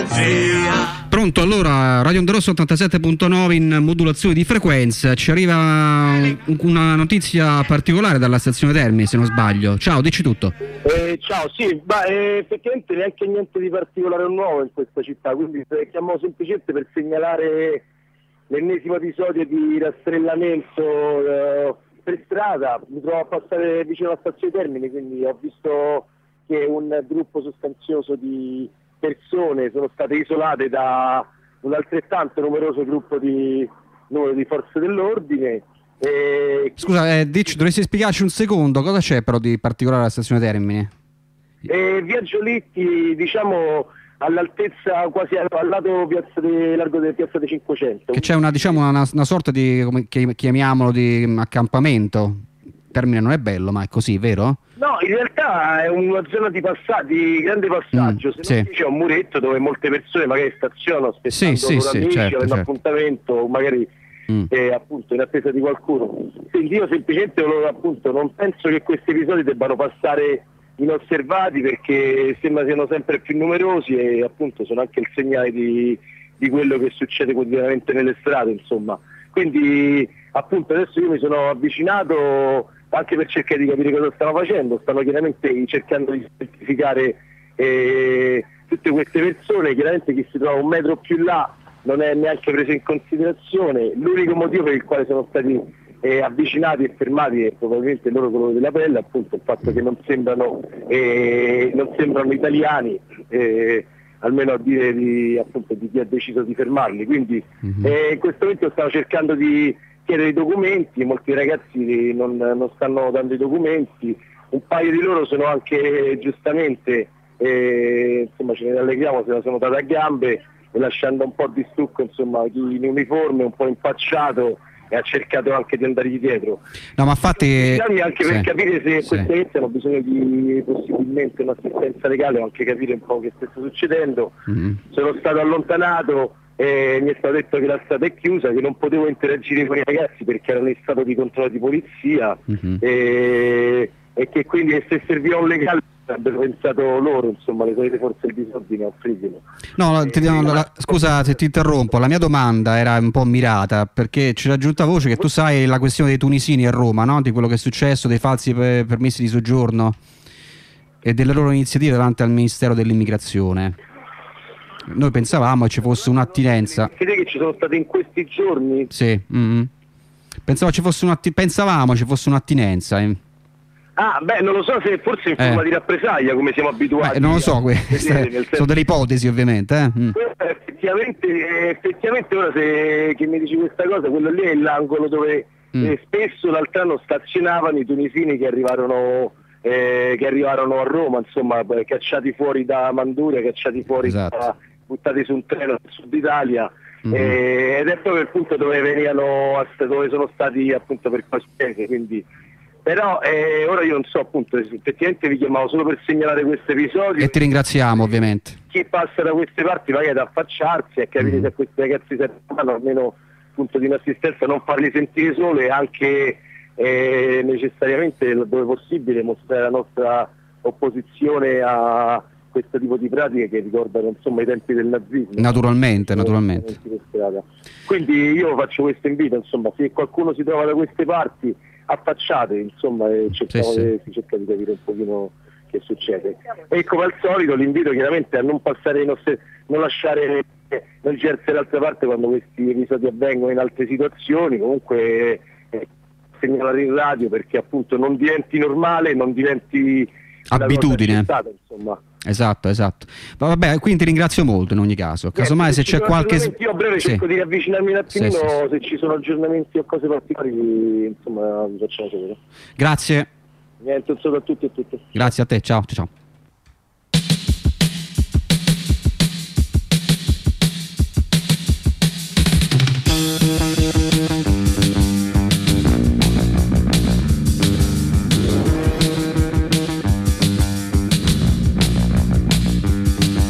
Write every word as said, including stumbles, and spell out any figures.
zia. Pronto, allora, Radio Onda Rossa ottantasette punto nove in modulazione di frequenza. Ci arriva una notizia particolare dalla stazione Termini, se non sbaglio. Ciao, dici tutto. Eh, ciao, sì, ma eh, effettivamente neanche niente di particolare o nuovo in questa città, quindi chiamo semplicemente per segnalare l'ennesimo episodio di rastrellamento eh, per strada. Mi trovo a passare vicino alla stazione Termini, quindi ho visto che un gruppo sostanzioso di persone sono state isolate da un altrettanto numeroso gruppo di, numero di forze dell'ordine. E... Scusa, eh, dici, dovresti spiegarci un secondo, cosa c'è però di particolare alla stazione Termini? E via Giolitti, diciamo all'altezza quasi al lato piazza de, largo della piazza dei Cinquecento. Che c'è una, diciamo, una, una sorta di, come chiamiamolo, di accampamento. Termine non è bello, ma è così, vero? No, in realtà è una zona di, passa- di grande passaggio, mm, se non sì. c'è un muretto dove molte persone magari stazionano aspettando sì, sì, loro sì, amici, certo, avendo certo. appuntamento, magari mm. eh, appunto in attesa di qualcuno. Quindi io semplicemente volevo, appunto, non penso che questi episodi debbano passare inosservati, perché sembra siano sempre più numerosi e appunto sono anche il segnale di, di quello che succede quotidianamente nelle strade, insomma. Quindi appunto adesso io mi sono avvicinato anche per cercare di capire cosa stanno facendo. Stanno chiaramente cercando di identificare eh, tutte queste persone. Chiaramente chi si trova un metro più là non è neanche preso in considerazione. L'unico motivo per il quale sono stati eh, avvicinati e fermati è probabilmente il loro colore della pelle, appunto il fatto che non sembrano, eh, non sembrano italiani, eh, almeno a dire di, appunto, di chi ha deciso di fermarli. Quindi mm-hmm. eh, in questo momento stanno cercando di chiedere i documenti, molti ragazzi non, non stanno dando i documenti, un paio di loro sono anche giustamente, eh, insomma ce ne rallegriamo, se la sono date a gambe e lasciando un po' di stucco, insomma, chi in uniforme, un po' impacciato, e ha cercato anche di andargli dietro. No, ma infatti anche sì, per capire se sì. queste ragazze hanno bisogno di possibilmente un'assistenza legale o anche capire un po' che sta succedendo. Mm-hmm. Sono stato allontanato e mi è stato detto che la strada è chiusa, che non potevo interagire con i ragazzi perché erano in stato di controllo di polizia, mm-hmm. e, e che quindi se serviva un legale avrebbero pensato loro, insomma, le solite forze del disordine a offrirglielo. No, ti, no, la, scusa se ti interrompo, la mia domanda era un po' mirata perché c'era giunta voce che tu sai la questione dei tunisini a Roma, no? Di quello che è successo, dei falsi per, permessi di soggiorno e delle loro iniziative davanti al Ministero dell'Immigrazione. Noi pensavamo che ci fosse un'attinenza. Credi che ci sono state in questi giorni? Sì, mm-hmm. Pensavo ci fosse un'atti- pensavamo ci fosse un'attinenza. Eh. Ah, beh, non lo so se forse in forma eh. di rappresaglia, come siamo abituati. Beh, non lo so, queste senso... sono delle ipotesi ovviamente. Eh? Mm. Effettivamente, effettivamente ora se che mi dici questa cosa, quello lì è l'angolo dove mm. eh, spesso l'altro anno stazionavano i tunisini che arrivarono... Eh, che arrivarono a Roma, insomma, cacciati fuori da Manduria, cacciati fuori, esatto. da, buttati su un treno al sud Italia, mm-hmm. eh, ed è proprio il punto dove venivano, dove sono stati appunto per queste, quindi però eh, ora io non so, appunto, effettivamente vi chiamavo solo per segnalare questo episodio. E ti ringraziamo ovviamente. Chi passa da queste parti magari ad affacciarsi e capire mm-hmm. se a questi ragazzi servono almeno punto di un'assistenza, non farli sentire solo e anche e necessariamente dove possibile mostrare la nostra opposizione a questo tipo di pratiche che ricordano, insomma, i tempi del nazismo. Naturalmente, naturalmente. Quindi io faccio questo invito, insomma, se qualcuno si trova da queste parti, affacciate, insomma, e cerchiamo sì, sì. Di, si cerca di capire un pochino che succede. E come al solito l'invito chiaramente a non passare, non, non lasciare, non girarsi dall'altra parte quando questi episodi avvengono in altre situazioni, comunque eh, segnalare in radio perché appunto non diventi normale, non diventi abitudine, insomma. Esatto, esatto. Ma vabbè, quindi ti ringrazio molto in ogni caso. Casomai se, se c'è qualche... Io a breve sì. cerco di avvicinarmi un attimino, sì, sì, sì. Se ci sono aggiornamenti o cose particolari, insomma, vi facciamo sapere. Grazie. Niente, un saluto a tutti e a tutte. Grazie a te, ciao, ciao.